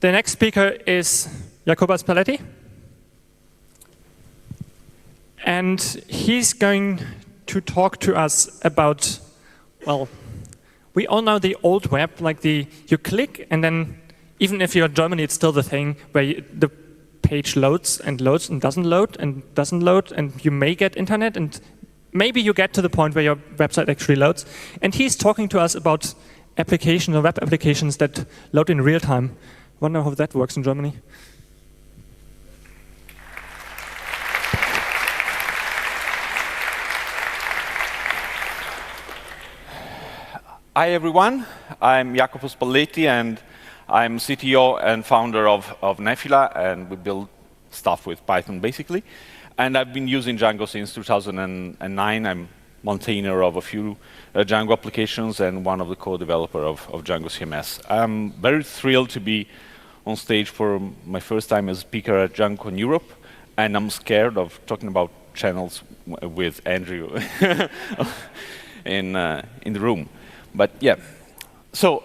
The next speaker is Jacobas Paletti. And he's going to talk to us about, well, we all know the old web, like you click and then even if you're in Germany, it's still the thing where the page loads and doesn't load and you may get internet and maybe you get to the point where your website actually loads. And he's talking to us about applications or web applications that load in real time. Wonder how that works in Germany. Hi everyone, I'm Jacobas Paletti and I'm CTO and founder of Nefila, and we build stuff with Python basically. And I've been using Django since 2009. I'm maintainer of a few Django applications and one of the co-developer of Django CMS. I'm very thrilled to be on stage for my first time as speaker at DjangoCon Europe, and I'm scared of talking about channels with Andrew in the room. But yeah, so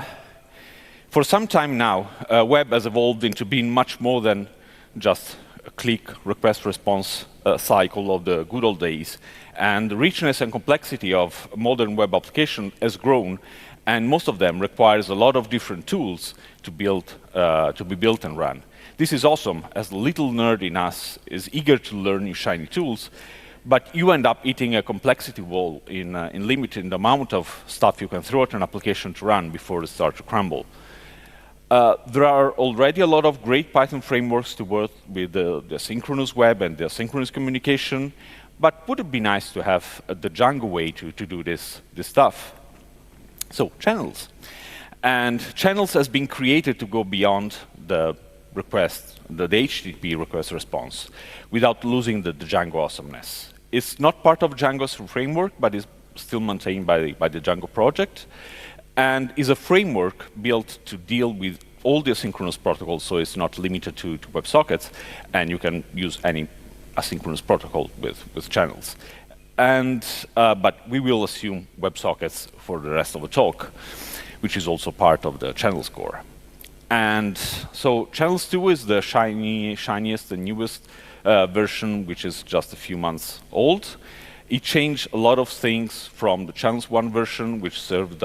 for some time now, web has evolved into being much more than just a click request-response cycle of the good old days. And the richness and complexity of modern web application has grown, and most of them requires a lot of different tools to be built and run. This is awesome, as the little nerd in us is eager to learn new shiny tools, but you end up hitting a complexity wall in limiting the amount of stuff you can throw at an application to run before it starts to crumble. There are already a lot of great Python frameworks to work with the asynchronous web and the asynchronous communication, but would it be nice to have the Django way to do this stuff? So, channels. And channels has been created to go beyond the request, the HTTP request response, without losing the Django awesomeness. It's not part of Django's framework, but is still maintained by the Django project, and is a framework built to deal with all the asynchronous protocols, so it's not limited to WebSockets, and you can use any asynchronous protocol with channels. And but we will assume WebSockets for the rest of the talk, which is also part of the channels core. And so Channels 2 is the shiniest and newest version, which is just a few months old. It changed a lot of things from the Channels 1 version, which served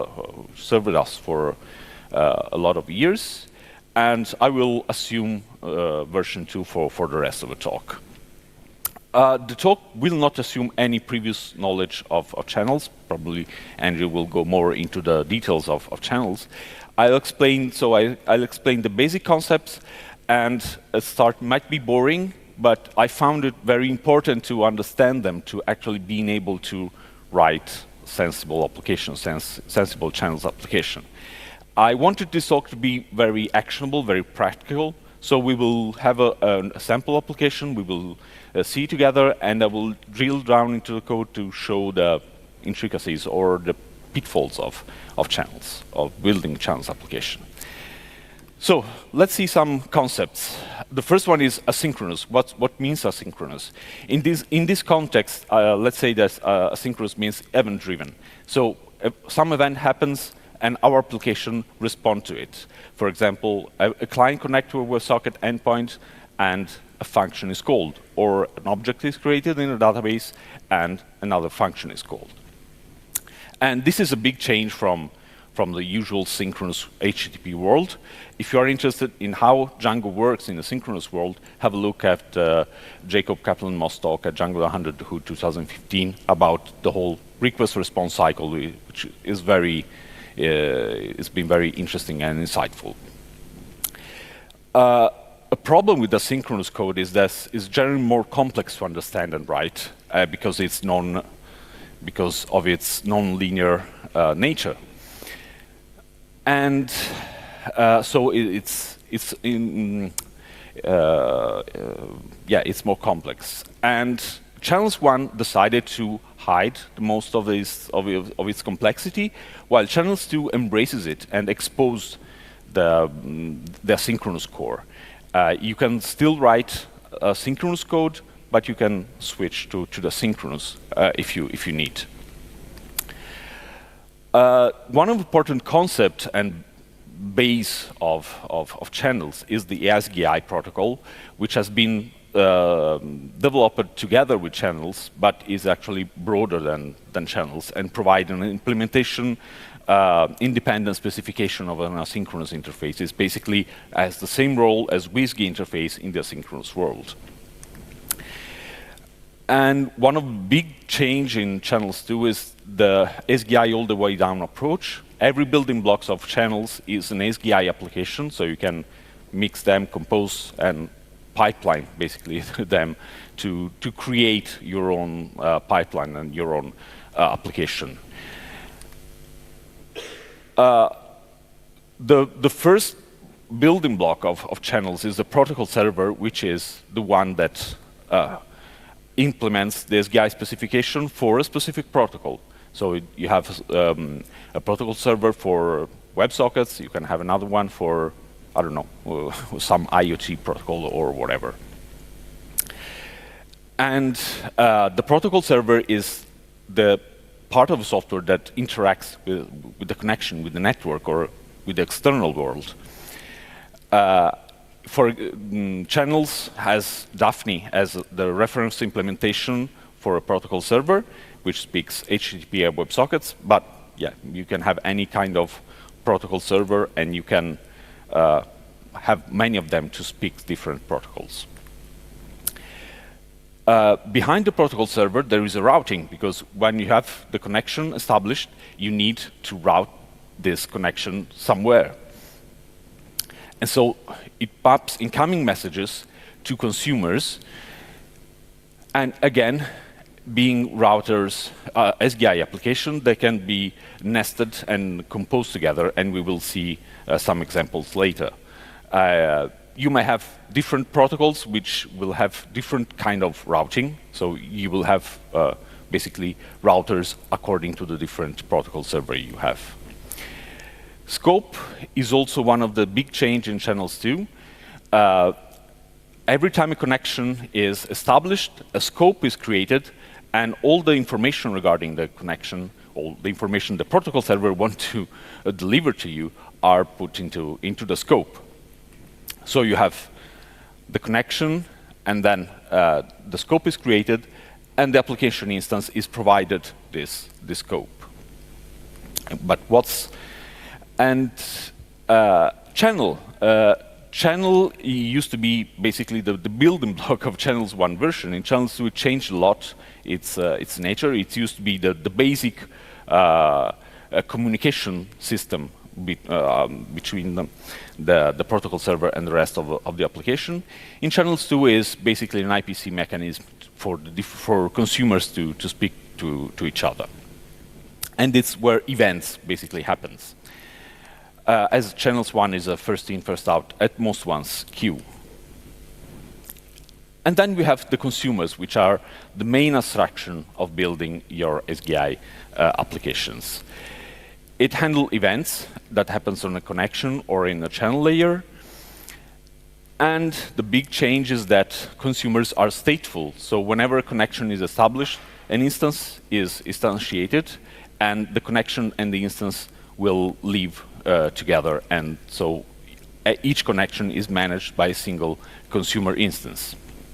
us for a lot of years. And I will assume version 2 for the rest of the talk. The talk will not assume any previous knowledge of channels. Probably Andrew will go more into the details of channels. I'll explain the basic concepts, and might be boring, but I found it very important to understand them, to actually being able to write sensible applications, sensible channels application. I wanted this talk to be very actionable, very practical, so we will have a sample application, we will see together, and I will drill down into the code to show the intricacies or the pitfalls of channels, of building channels application. So let's see some concepts. The first one is asynchronous. What means asynchronous? In this context, let's say that asynchronous means event-driven. So some event happens and our application responds to it. For example, a client connects to a WebSocket endpoint and a function is called, or an object is created in a database and another function is called. And this is a big change from the usual synchronous HTTP world. If you are interested in how Django works in the synchronous world, have a look at Jacob Kaplan-Moss talk at Django 100 2015 about the whole request-response cycle, which is it's been very interesting and insightful. A problem with asynchronous code is that it's generally more complex to understand and write because of its non-linear nature. And so it's more complex. And Channels 1 decided to hide most of its complexity, while Channels 2 embraces it and exposed the asynchronous core. You can still write synchronous code, but you can switch to the synchronous if you need. One important concept, and base of channels is the ASGI protocol, which has been developed together with channels, but is actually broader than channels and provide an implementation independent specification of an asynchronous interface. It basically has the same role as WSGI interface in the asynchronous world. And one of the big change in channels too is the SGI all the way down approach. Every building blocks of channels is an SGI application, so you can mix them, compose, and pipeline basically them to create your own pipeline and your own application. The first building block of channels is the protocol server, which is the one that implements the SGI specification for a specific protocol. So you have a protocol server for WebSockets, you can have another one for, I don't know, some IoT protocol or whatever. And the protocol server is the part of the software that interacts with the connection, with the network, or with the external world. For channels has Daphne as the reference implementation for a protocol server, which speaks HTTP WebSockets, but yeah, you can have any kind of protocol server, and you can have many of them to speak different protocols. Behind the protocol server, there is a routing, because when you have the connection established, you need to route this connection somewhere. And so it maps incoming messages to consumers, and again, being routers, SGI application, they can be nested and composed together, and we will see some examples later. You may have different protocols which will have different kind of routing, so you will have basically routers according to the different protocol server you have. Scope is also one of the big change in channels too. Every time a connection is established, a scope is created, and all the information regarding the connection, all the information the protocol server wants to deliver to you are put into the scope. So you have the connection, and then the scope is created, and the application instance is provided this scope. But what's and channel. Channel used to be basically the building block of Channels 1 version. In Channels 2, it changed a lot its nature. It used to be the basic communication system between the protocol server and the rest of the application. In Channels 2 is basically an IPC mechanism for consumers to speak to each other. And it's where events basically happens. As Channels 1 is a first in, first out, at most once queue. And then we have the consumers, which are the main abstraction of building your SGI applications. It handles events that happens on a connection or in a channel layer. And the big change is that consumers are stateful. So whenever a connection is established, an instance is instantiated, and the connection and the instance will live together, and so each connection is managed by a single consumer instance.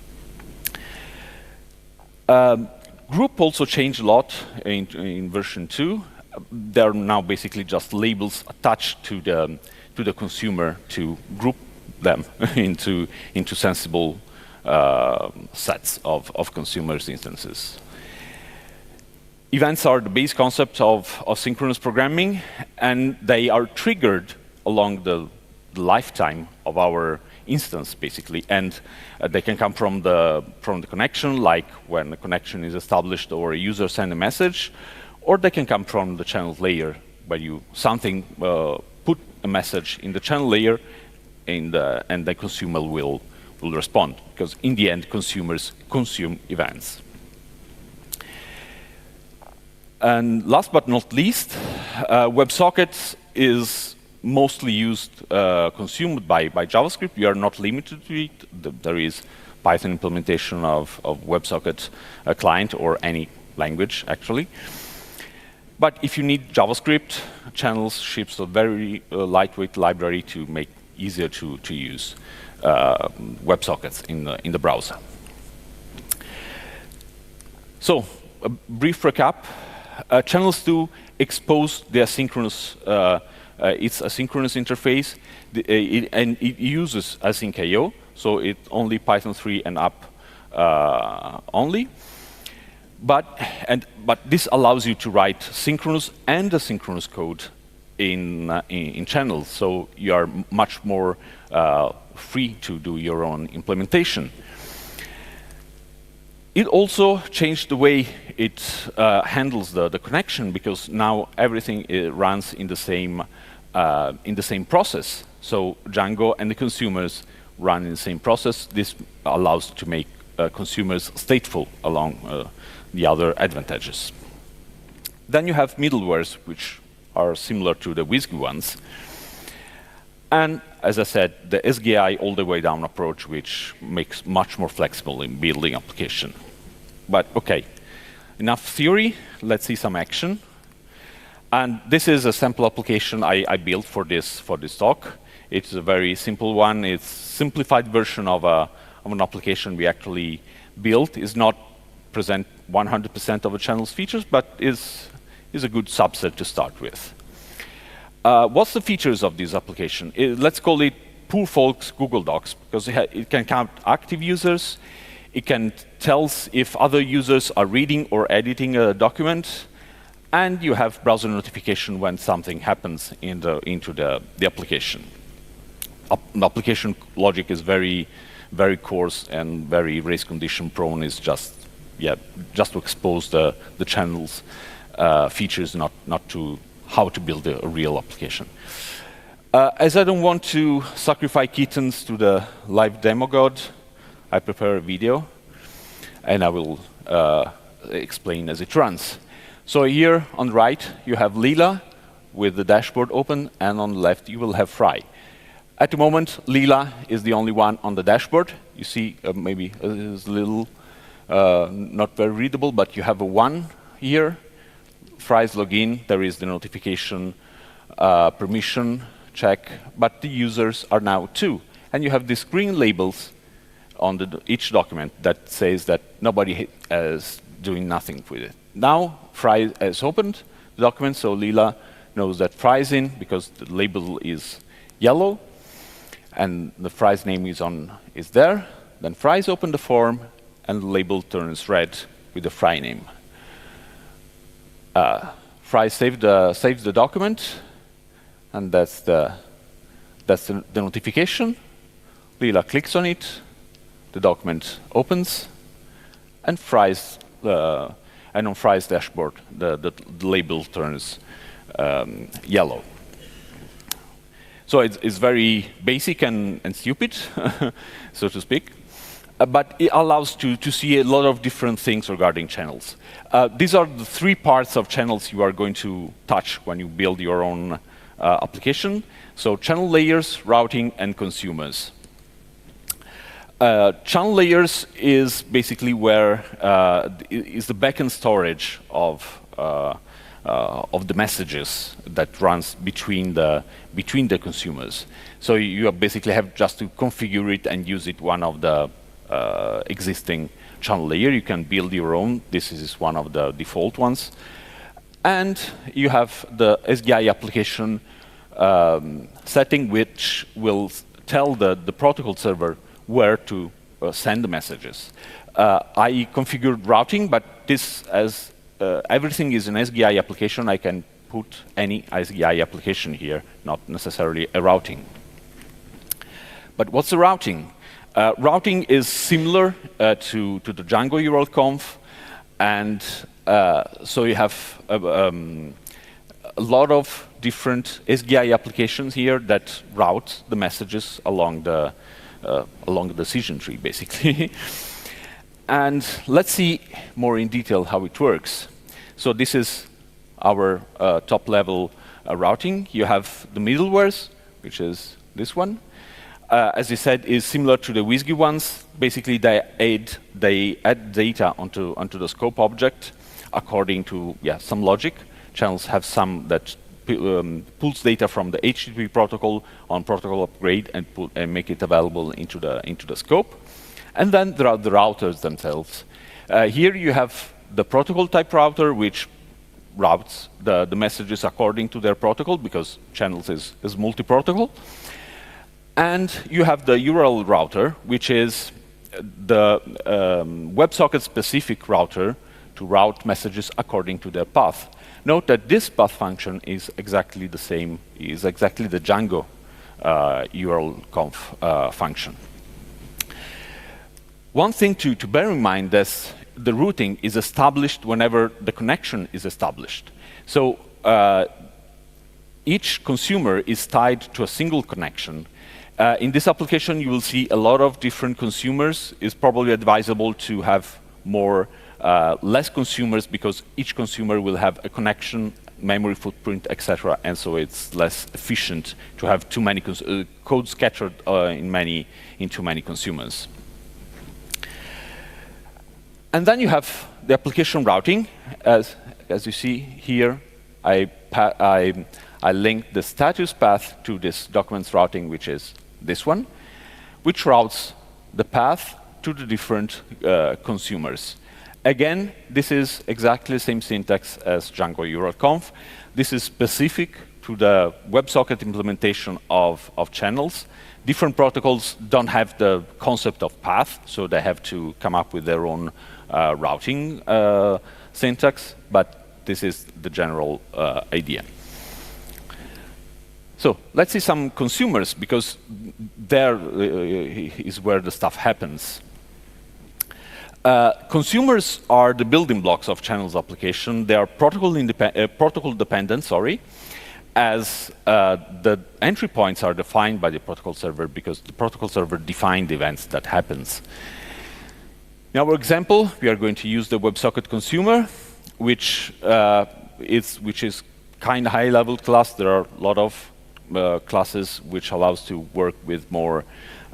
Group also changed a lot in version 2. There are now basically just labels attached to the consumer to group them into sensible sets of consumers' instances. Events are the base concept of synchronous programming, and they are triggered along the lifetime of our instance, basically. And they can come from the connection, like when the connection is established or a user sends a message, or they can come from the channel layer, where you put a message in the channel layer, and the consumer will respond, because in the end, consumers consume events. And last but not least, WebSockets is mostly consumed by JavaScript. We are not limited to it. There is Python implementation of WebSocket client, or any language, actually. But if you need JavaScript, Channels ships a very lightweight library to make easier to use WebSockets in the browser. So, a brief recap. Channels do expose the asynchronous, its asynchronous interface, and it uses async.io, so it only Python 3 and up only. But this allows you to write synchronous and asynchronous code in Channels, so you are much more free to do your own implementation. It also changed the way it handles the connection, because now everything runs in the same process. So Django and the consumers run in the same process. This allows to make consumers stateful along the other advantages. Then you have middlewares, which are similar to the WSGI ones. And as I said, the SGI all the way down approach, which makes much more flexible in building application. But OK, enough theory. Let's see some action. And this is a sample application I built for this talk. It's a very simple one. It's a simplified version of an application we actually built. It's not present 100% of the Channels features, but is a good subset to start with. What's the features of this application? Let's call it poor folks Google Docs, because it can count active users. It can tell if other users are reading or editing a document. And you have browser notification when something happens into the application. The application logic is very, very coarse and very race condition prone. It's just to expose the Channels features, not to how to build a real application. As I don't want to sacrifice kittens to the live demo god, I prepare a video, and I will explain as it runs. So here on the right, you have Leela with the dashboard open, and on the left, you will have Fry. At the moment, Leela is the only one on the dashboard. You see maybe it's a little not very readable, but you have a 1 here. Fry's login, there is the notification permission check, but the users are now 2. And you have these green labels on each document that says that nobody is doing nothing with it. Now, Fry has opened the document, so Leela knows that Fry is in, because the label is yellow, and the Fry's name is there. Then Fry's opened the form, and the label turns red with the Fry name. Fry saves the document, and that's the notification. Leela clicks on it, the document opens, and on Fry's dashboard, the label turns yellow. So it's very basic and stupid, so to speak. But it allows to see a lot of different things regarding Channels. These are the 3 parts of Channels you are going to touch when you build your own application. So channel layers, routing, and consumers. Channel layers is basically where is the backend storage of the messages that runs between the consumers. So you basically have just to configure it and use it one of the existing channel layer. You can build your own. This is one of the default ones. And you have the SGI application setting, which will tell the protocol server where to send the messages. I configured routing, but this, as everything is an SGI application, I can put any SGI application here, not necessarily a routing. But what's the routing? Routing is similar to the Django URL-conf, and so you have a lot of different SGI applications here that route the messages along the decision tree, basically. And let's see more in detail how it works. So this is our top-level routing. You have the middlewares, which is this one. As I said, is similar to the WSGI ones. Basically, they add data onto the scope object according to some logic. channels have some that pulls data from the HTTP protocol on protocol upgrade and make it available into the scope. And then there are the routers themselves. Here you have the protocol type router, which routes the messages according to their protocol, because channels is multi-protocol. And you have the URL router, which is the WebSocket-specific router to route messages according to their path. Note that this path function is exactly the same, is exactly the Django URL conf function. One thing to bear in mind is the routing is established whenever the connection is established. So each consumer is tied to a single connection. In this application, you will see a lot of different consumers. It's probably advisable to have less consumers, because each consumer will have a connection, memory footprint, etc. And so it's less efficient to have too many code scattered in too many consumers. And then you have the application routing. As you see here, I link the status path to this documents routing, which is this one, which routes the path to the different consumers. Again, this is exactly the same syntax as Django URL conf. This is specific to the WebSocket implementation of channels. Different protocols don't have the concept of path, so they have to come up with their own routing syntax, but this is the general idea. So let's see some consumers, because there is where the stuff happens. Consumers are the building blocks of channels application. They are protocol dependent, as the entry points are defined by the protocol server, because the protocol server defined the events that happens. In our example, we are going to use the WebSocket consumer, which is kind of high-level class. There are a lot of classes which allows to work with more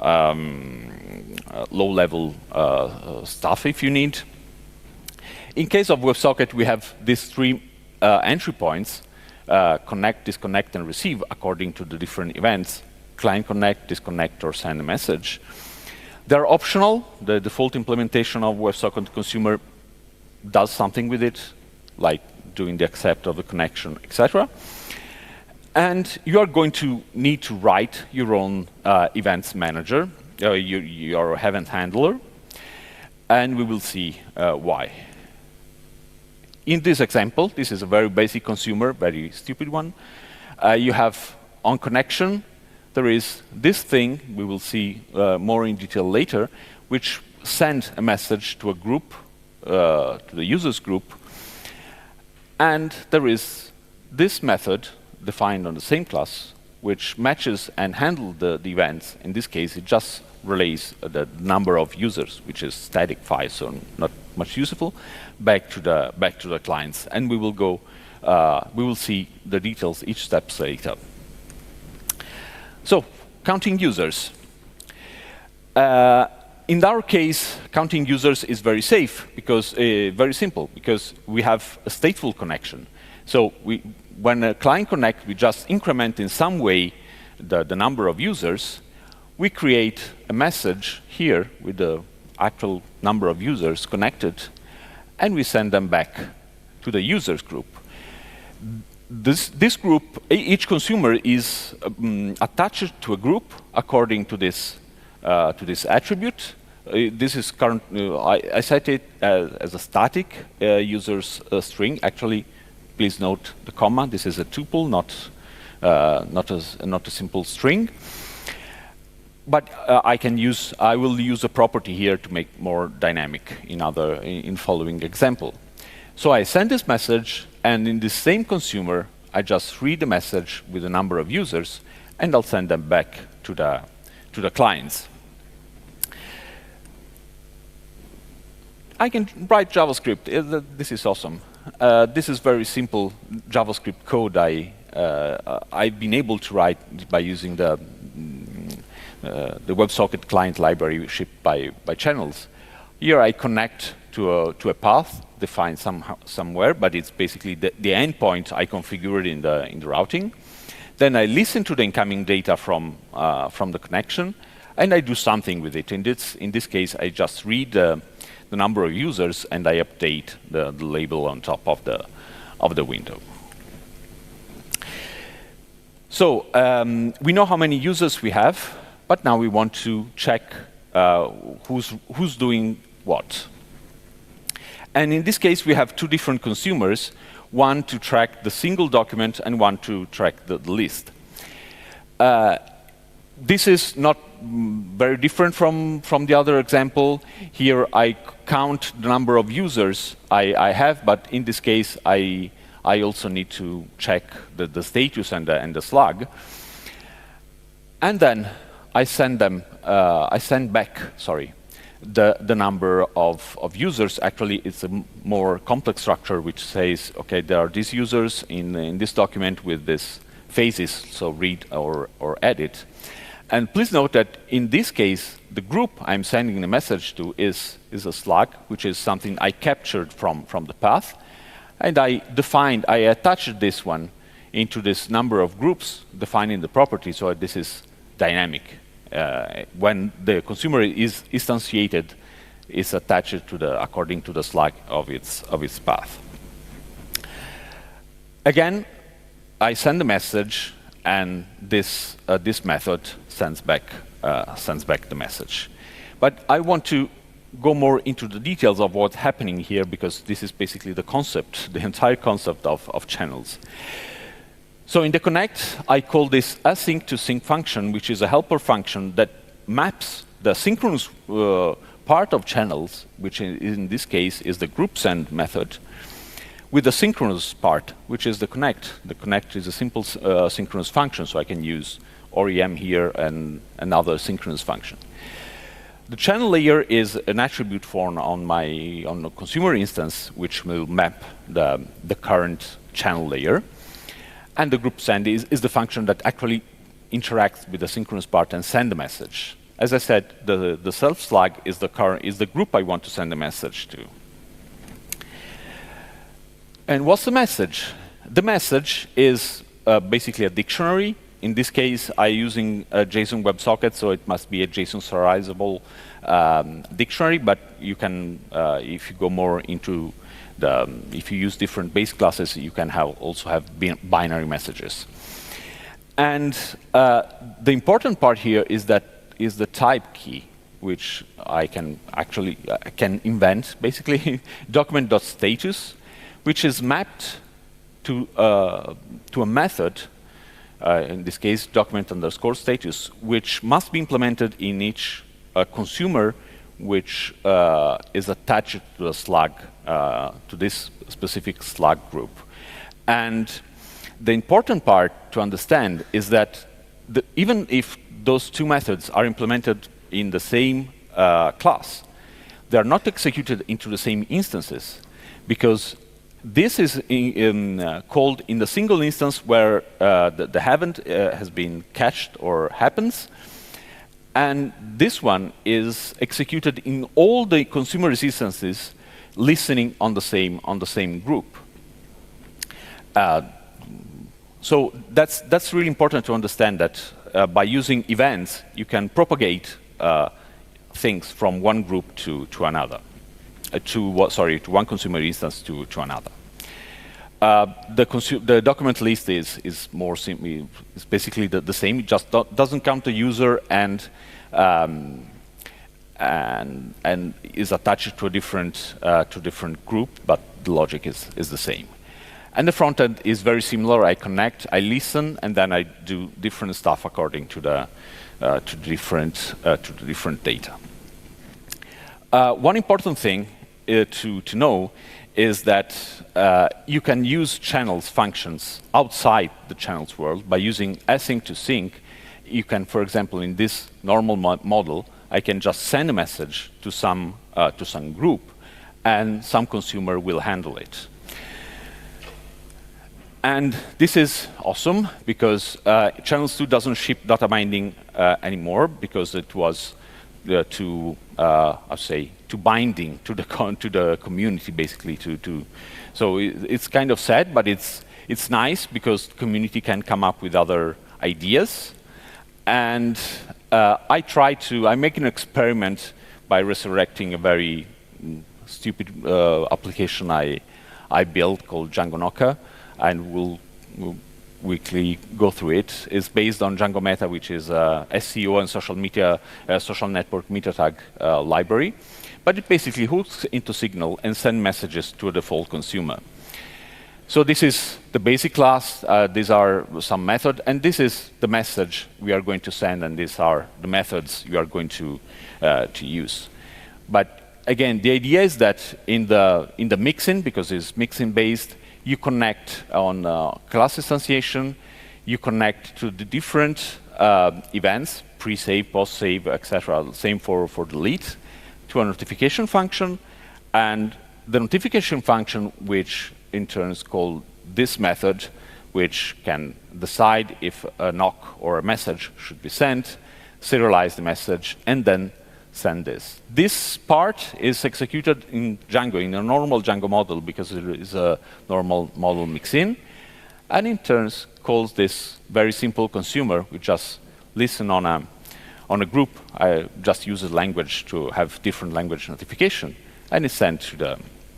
low-level stuff if you need. In case of WebSocket, we have these three entry points: connect, disconnect, and receive according to the different events: client connect, disconnect, or send a message. They're optional. The default implementation of WebSocket consumer does something with it, like doing the accept of the connection, etc. And you are going to need to write your own events manager, your event handler, and we will see why. In this example, this is a very basic consumer, very stupid one. You have on connection, there is this thing, we will see more in detail later, which sends a message to a group, to the users group. And there is this method defined on the same class, which matches and handles the events. In this case, it just relays the number of users, which is static file, so not much useful, back to the clients. And we will see the details each step later. So, counting users. In our case, counting users is very safe, because very simple, because we have a stateful connection. So when a client connects, we just increment in some way the number of users. We create a message here with the actual number of users connected, and we send them back to the users group. This group, each consumer is attached to a group according to this attribute. This is current. I set it as a static users string. Actually, please note the comma. This is a tuple, not a simple string. But I will use a property here to make more dynamic in following example. So I send this message, and in the same consumer, I just read the message with the number of users, and I'll send them back to the clients. I can write JavaScript. This is awesome. This is very simple JavaScript code I've been able to write by using the WebSocket client library shipped by Channels. Here I connect to a path defined somewhere, but it's basically the endpoint I configured in the routing. Then I listen to the incoming data from the connection, and I do something with it. In this case, I just read the number of users, and I update the label on top of the window. So we know how many users we have, but now we want to check who's doing what. And in this case, we have two different consumers, one to track the single document and one to track the list. This is not very different from the other example. Here I count the number of users I have, but in this case I also need to check the status and the slug. And then I send back the number of users. Actually, it's a more complex structure which says, okay, there are these users in this document with these phases, so read or edit. And please note that in this case, the group I'm sending the message to is a slug, which is something I captured from the path. And I attached this one into this number of groups defined in the property, so this is dynamic. When the consumer is instantiated, is attached to according to the slug of its path. Again, I send a message, and this method sends back the message. But I want to go more into the details of what's happening here, because this is basically the concept, the entire concept of channels. So in the connect, I call this async to sync function, which is a helper function that maps the synchronous part of channels, which in this case is the group send method, with the synchronous part, which is the connect. The connect is a simple synchronous function, so I can use OREM here and another synchronous function. The channel layer is an attribute form on the consumer instance, which will map the current channel layer. And the group send is the function that actually interacts with the synchronous part and send the message. As I said, the self slug is the group I want to send a message to. And what's the message? The message is basically a dictionary. In this case, I'm using a JSON WebSocket, so it must be a JSON serializable dictionary. But you can, if you go more into if you use different base classes, you can also have binary messages. And the important part here is the type key, which I can actually invent, basically document.status, which is mapped to a method, in this case document_status, which must be implemented in each consumer which is attached to the slug, to this specific slug group. And the important part to understand is that even if those two methods are implemented in the same class, they are not executed into the same instances, because this is called in the single instance where the event has been cached or happens, and this one is executed in all the consumer instances listening on the same group. So that's really important to understand that by using events, you can propagate things from one group to another. To one consumer instance to another. The document list is more simply, it's basically the same. It just doesn't count the user and is attached to a different group, but the logic is the same. And the front end is very similar. I connect, I listen, and then I do different stuff according to the different data. One important thing to know is that you can use channels functions outside the channels world by using async to sync. You can, for example, in this normal model, I can just send a message to some group, and some consumer will handle it. And this is awesome because Channels 2 doesn't ship data binding anymore, because it was I say, to binding to the community, basically. So it's kind of sad, but it's nice because the community can come up with other ideas. And I make an experiment by resurrecting a very stupid application I built called Django Knocker, and we'll quickly go through it. It's based on Django Meta, which is a SEO and social network meta tag library. But it basically hooks into Signal and sends messages to a default consumer. So this is the basic class. These are some methods, and this is the message we are going to send, and these are the methods you are going to use. But again, the idea is that in the mixin, because it's mixin based, you connect on class instantiation, you connect to the different events, pre-save, post-save, etc. Same for delete, to a notification function, and the notification function, which in turn is called this method, which can decide if a knock or a message should be sent, serialize the message, and then send this. This part is executed in Django, in a normal Django model, because it is a normal model mixin, and in turn calls this very simple consumer. We just listen on a group. I just use a language to have different language notification, and it's sent to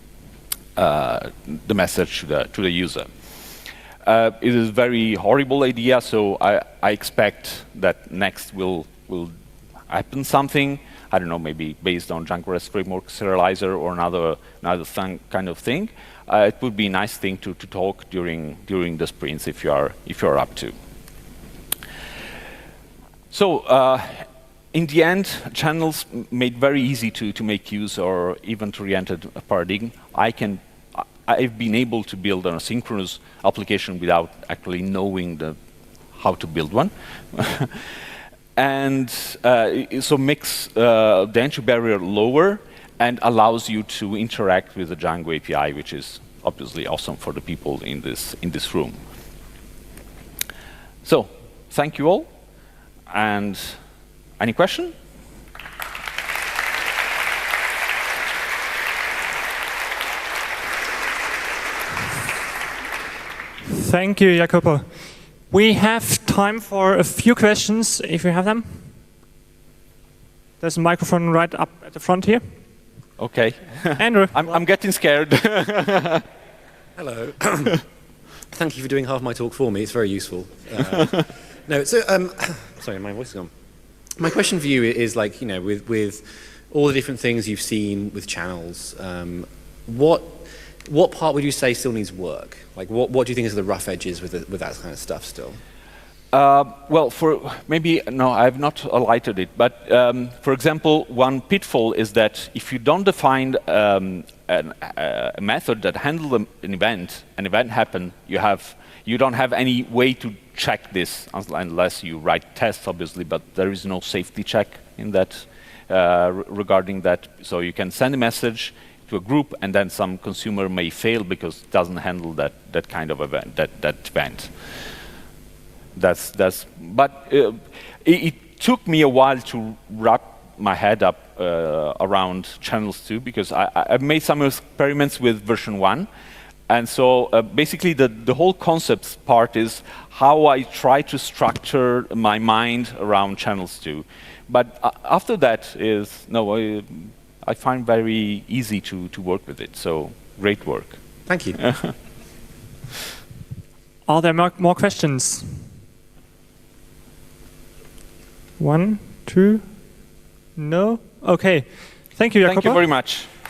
the message to the user. It is a very horrible idea, so I expect that next will happen something. I don't know, maybe based on Django REST Framework Serializer or another kind of thing. It would be a nice thing to talk during the sprints if you're up to. So in the end, channels made very easy to make use or event-oriented paradigm. I've been able to build an asynchronous application without actually knowing how to build one. And so makes the entry barrier lower and allows you to interact with the Django API, which is obviously awesome for the people in this room. So thank you all. And any question? Thank you, Jacopo. We have time for a few questions, if you have them. There's a microphone right up at the front here. Okay. Andrew. I'm getting scared. Hello. Thank you for doing half my talk for me. It's very useful. Sorry, my voice is gone. My question for you is, like, you know, with all the different things you've seen with channels, what part would you say still needs work? Like, what do you think is the rough edges with that kind of stuff still? Well, I have not highlighted it, but for example, one pitfall is that if you don't define a method that handles an event happen, you don't have any way to check this unless you write tests, obviously, but there is no safety check in that regarding that. So you can send a message to a group, and then some consumer may fail because it doesn't handle that kind of event, that event. But it took me a while to wrap my head up around channels too, because I've made some experiments with version 1. And so basically the whole concepts part is how I try to structure my mind around channels too. But after that I find very easy to work with it. So great work. Thank you. Are there more questions? 1, 2, no? Okay. Thank you, Jacopo. Thank you very much.